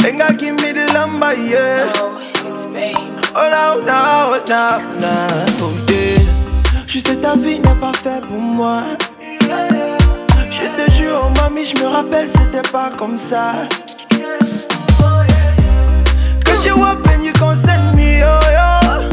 Ain't gotta give me the lumber, yeah. Oh, it's pain. Oh no, no, no, no, oh yeah. Juste ta vie n'est pas faite pour moi. Je te jure, oh mamie, je me rappelle, c'était pas comme ça. Cause you up and you concern me, oh yo.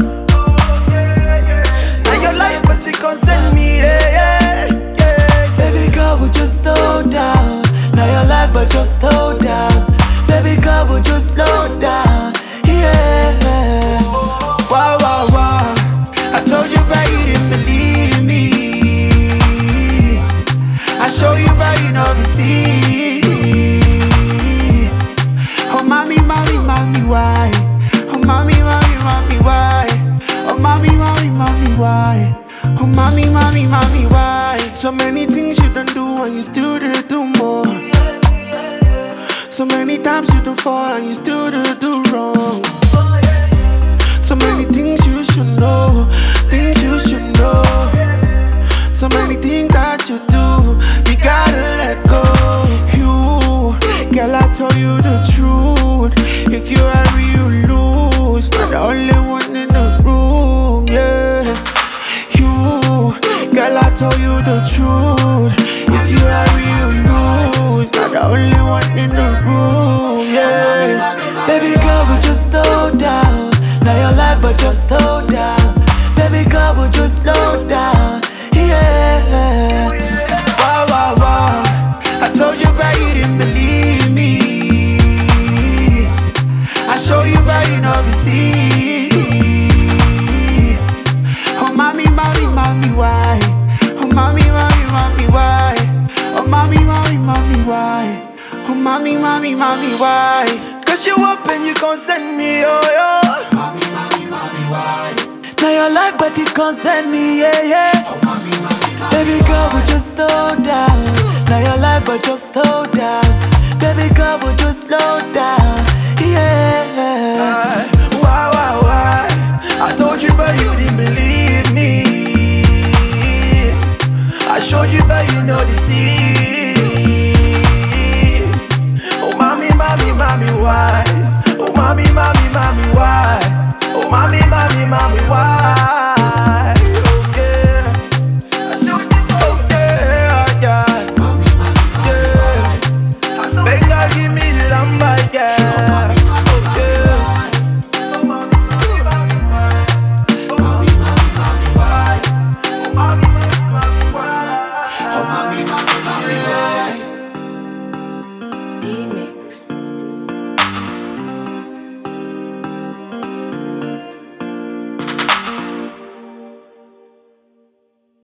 Now your life, but it concern me, yeah, yeah, yeah. Baby girl, would you slow down? Now your life, but just slow down. Baby girl, would you slow down? Yeah. Wow, wow, wow. I told you, but you didn't believe me. I show you, but you never see. Oh, mommy, mommy, mommy, why? Oh, mommy, mommy, mommy, why? Oh, mommy, mommy, mommy, why? Oh, mommy, mommy, mommy, why? So many things you don't do and you still do more. So many times you don't fall and you still do wrong. So many things you should know, things you should know. So many things that you do, you gotta let go. You, girl, I told you the truth. If you hurry, you lose. Not the only one in the room, yeah. You, girl, I told you the truth. If you hurry, you lose. Not the only one in the room, yeah. Baby girl, would you slow down? Now your life, but just slow down. Baby girl, would you slow down? Yeah. Wow, wow, wow. I told you, but you didn't believe me. I show you, but you never see. Oh, mommy, mommy, mommy, why? Oh, mommy, mommy, mommy, why? Oh, mommy, mommy, mommy, why? Oh, mommy, mommy, mommy, why? Cause you up and you concern me, oh, yo. Mommy, mommy, mommy, why? Now your life, but it concern me, yeah, yeah. Oh, mommy, mommy, mommy, Baby girl, would you slow down? Now your life, but just slow down. Baby girl, would you slow down?